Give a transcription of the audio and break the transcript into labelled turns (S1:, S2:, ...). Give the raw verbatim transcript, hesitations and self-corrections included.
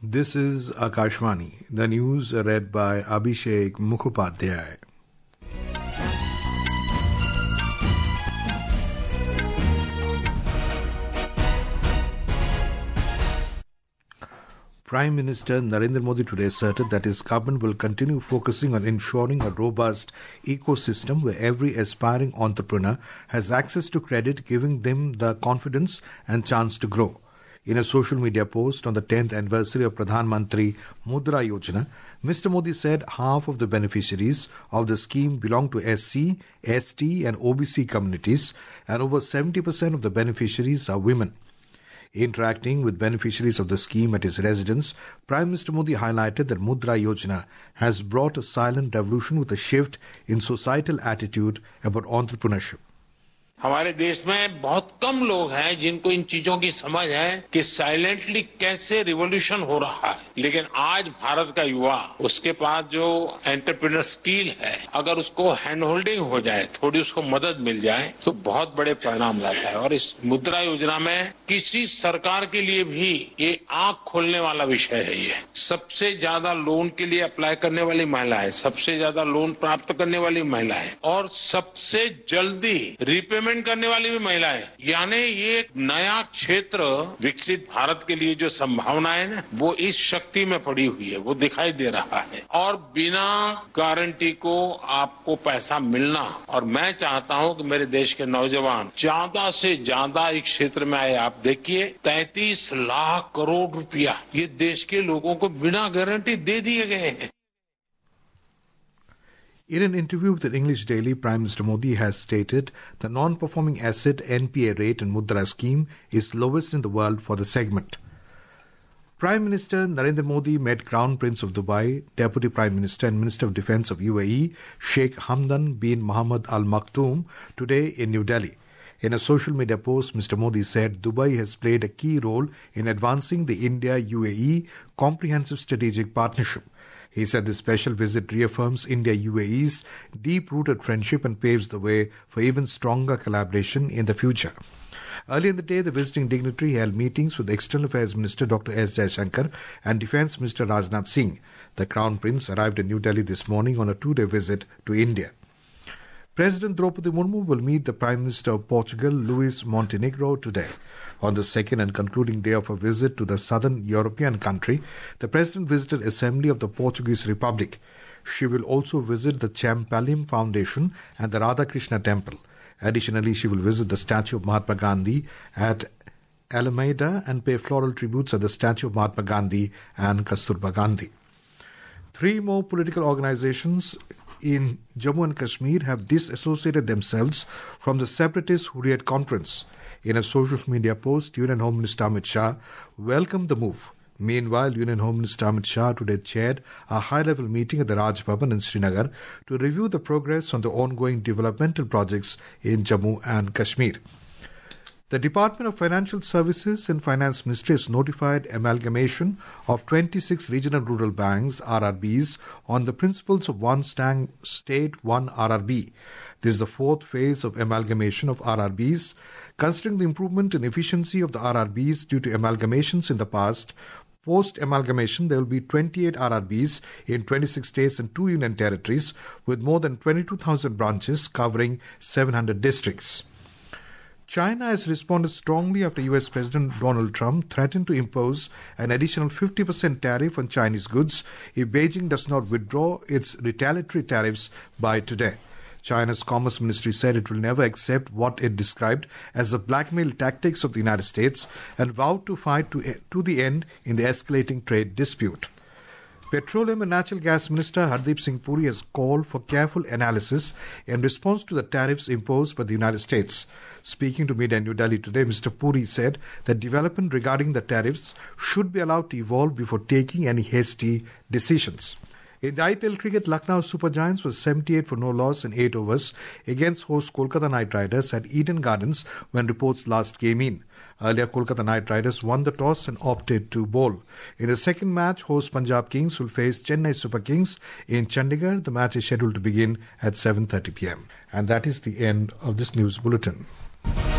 S1: This is Akashvani. The news read by Abhishek Mukhopadhyay. Prime Minister Narendra Modi today asserted that his government will continue focusing on ensuring a robust ecosystem where every aspiring entrepreneur has access to credit, giving them the confidence and chance to grow. In a social media post on the tenth anniversary of Pradhan Mantri Mudra Yojana, Mister Modi said half of the beneficiaries of the scheme belong to S C, S T and O B C communities, and over seventy percent of the beneficiaries are women. Interacting with beneficiaries of the scheme at his residence, Prime Minister Modi highlighted that Mudra Yojana has brought a silent revolution with a shift in societal attitude about entrepreneurship.
S2: हमारे देश में बहुत कम लोग हैं जिनको इन चीजों की समझ है कि साइलेंटली कैसे रिवॉल्यूशन हो रहा है, लेकिन आज भारत का युवा, उसके पास जो एंटरप्रेन्योर स्किल है, अगर उसको हैंड होल्डिंग हो जाए, थोड़ी उसको मदद मिल जाए तो बहुत बड़े परिणाम लाता है। और इस मुद्रा योजना में किसी सरकार के लिए भी ये आंख खोलने वाला विषय है। ये सबसे ज्यादा लोन के लिए अप्लाई करने वाली महिलाएं, सबसे ज्यादा लोन प्राप्त करने वाली महिलाएं और सबसे जल्दी रिपेमेंट करने वाली भी महिलाएं, यानी ये एक नया क्षेत्र विकसित भारत के लिए जो संभावनाएं है ना, वो इस शक्ति में पड़ी हुई है, वो दिखाई दे रहा है। और बिना गारंटी को आपको पैसा मिलना, और मैं चाहता हूं कि मेरे देश के नौजवान ज्यादा से ज्यादा इस क्षेत्र में आए। आप देखिए तैंतीस लाख करोड़ रुपया ये देश के लोगों को बिना गारंटी दे दिए गए हैं।
S1: In an interview with an English daily, Prime Minister Modi has stated the non-performing asset N P A rate in Mudra scheme is lowest in the world for the segment. Prime Minister Narendra Modi met Crown Prince of Dubai, Deputy Prime Minister and Minister of Defence of U A E, Sheikh Hamdan bin Mohammed Al Maktoum, today in New Delhi. In a social media post, Mister Modi said Dubai has played a key role in advancing the India-U A E comprehensive strategic partnership. He said this special visit reaffirms India-U A E's deep-rooted friendship and paves the way for even stronger collaboration in the future. Earlier in the day, the visiting dignitary held meetings with External Affairs Minister Doctor S. Jaishankar and Defence Minister Rajnath Singh. The Crown Prince arrived in New Delhi this morning on a two-day visit to India. President Draupadi Murmu will meet the Prime Minister of Portugal, Luis Montenegro, today. On the second and concluding day of a visit to the southern European country, the President visited Assembly of the Portuguese Republic. She will also visit the Champalim Foundation and the Radhakrishna Temple. Additionally, she will visit the statue of Mahatma Gandhi at Alameda and pay floral tributes at the statue of Mahatma Gandhi and Kasturba Gandhi. Three more political organizations in Jammu and Kashmir have disassociated themselves from the separatist Hurriyat conference. In a social media post, Union Home Minister Amit Shah welcomed the move. Meanwhile, Union Home Minister Amit Shah today chaired a high-level meeting at the Raj Bhavan in Srinagar to review the progress on the ongoing developmental projects in Jammu and Kashmir. The Department of Financial Services and Finance Ministry has notified amalgamation of twenty-six regional rural banks, R R Bs, on the principles of one state, one R R B. This is the fourth phase of amalgamation of R R Bs. Considering the improvement in efficiency of the R R Bs due to amalgamations in the past, post-amalgamation there will be twenty-eight R R Bs in twenty-six states and two union territories with more than twenty-two thousand branches covering seven hundred districts. China has responded strongly after U S President Donald Trump threatened to impose an additional fifty percent tariff on Chinese goods if Beijing does not withdraw its retaliatory tariffs by today. China's Commerce Ministry said it will never accept what it described as the blackmail tactics of the United States and vowed to fight to, to the end in the escalating trade dispute. Petroleum and Natural Gas Minister Hardeep Singh Puri has called for careful analysis in response to the tariffs imposed by the United States. Speaking to media in New Delhi today, Mister Puri said that development regarding the tariffs should be allowed to evolve before taking any hasty decisions. In the I P L cricket, Lucknow Super Giants was seventy-eight for no loss in eight overs against host Kolkata Knight Riders at Eden Gardens when reports last came in. Earlier, Kolkata Knight Riders won the toss and opted to bowl. In the second match, host Punjab Kings will face Chennai Super Kings in Chandigarh. The match is scheduled to begin at seven thirty p m. And that is the end of this news bulletin.